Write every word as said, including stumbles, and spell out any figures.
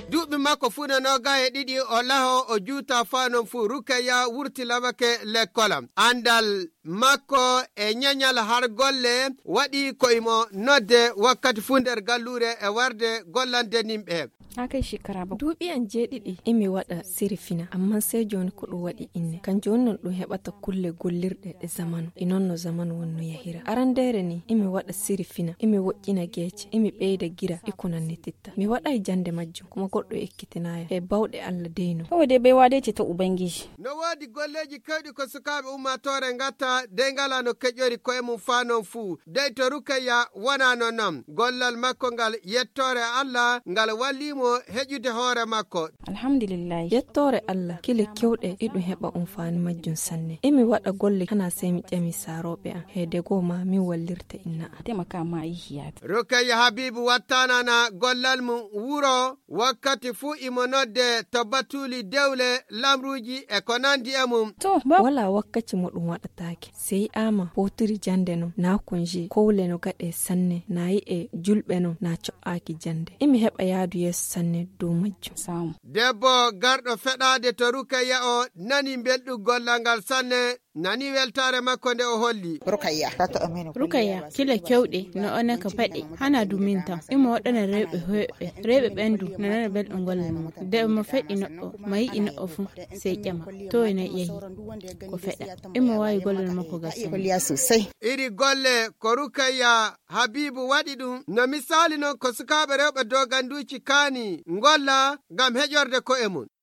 duuɓi makko fuu no noga e ɗiɗi o laho o juuta fa non fuu Rukaya wurti lamake lekkola. Andal makko e nyanyal har golle waɗi koymo nodde wakkati fuu nder gallure e warde gollande nimɓe. Akai shekara ba duuɓi an jeeɗiɗi imi waɗa sirifina amma sai joni ko ɗum waɗi inne kan joni non ɗum heɓata kulle gollirɗe ɗe zamanu ɗi non no zamanu wonno yahira. Arandere ni imi waɗa sirifina imi woƴƴina geece imi ɓeyda gira ikunanni titta mi waɗa jande majjum kuma goɗɗo ekkitinaya e bawɗe Allah deyno. Kawai dai bai wade ce ta ubangiji. No wodi golleji kewɗi ko sukaɓe ummatore ngatta de ngala no keƴƴori koye mum fa non fuu dey to Rukaya wona non non gollal makko ngal yettore Allah ngal wallimo heƴude hoore makko. Alhamdulillah. Yettore Allah kile kewɗe ɗiɗum heɓa umfani majjum sanne imi waɗa golle hana sai mi ƴami saroɓe an hede go ma min wallirta inna taimaka ma yi hiyata. Rukaya Habibu wattanana gollal mum wuro wakkati fuu imo nodde to batuli dewle lamruji e ko nandi e mum. To ba wala wakkati mo ɗum waɗatake sai ama potiri jande no na konje kowle no gaɗe sanne nayi e julɓe no na co'aki jande imi heɓa yaadu yeso sanne dow majjum samu. Debbo garɗo feɗade to Rukaya o nani belɗum gollal ngal sanne nani weltare makko nde o holli. Rukaya Rukaya kila kewɗe no ona ka faɗi hana duminta imo waɗana rewɓe hoɓɓe rewɓe ɓendu no nana belɗum gollal mum de mo feɗi no mayi ino ofu sai ƴama to ina yahi ko feɗa imo wawi gollal makko gasso. Iri golle ko Rukaya Habibu waɗi ɗum no misali non ko sukaɓe rewɓe doganduci kani golla ngam heƴorde ko e mum.